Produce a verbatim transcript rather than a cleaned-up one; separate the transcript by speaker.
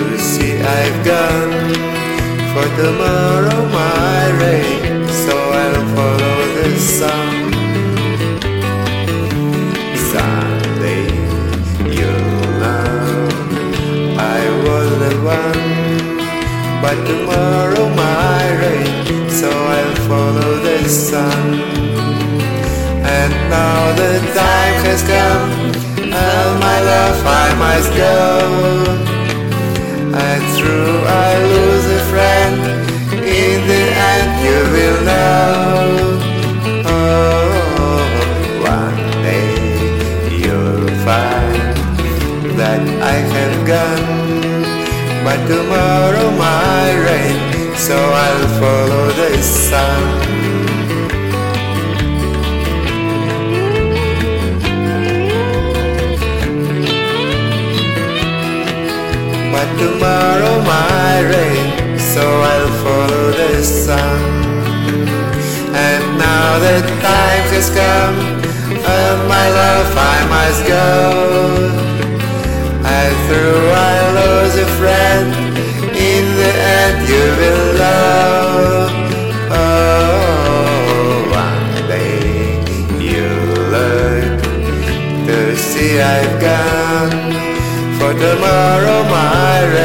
Speaker 1: to see I've gone. For tomorrow my rain, so I'll follow the sun. Someday you'll know I was the one. But tomorrow my rain, so I'll follow the sun. And now the time has come, and my love I must go. And through I lose a friend, in the end you will know. Oh, one day you'll find that I have gone. But tomorrow my rain, so I'll follow the sun. But tomorrow my rain, so I'll follow the sun. And now the time has come, and my love I must go. And through I lose a friend, in the end you will know. Oh, one day you'll learn to see I've gone. For tomorrow my rain,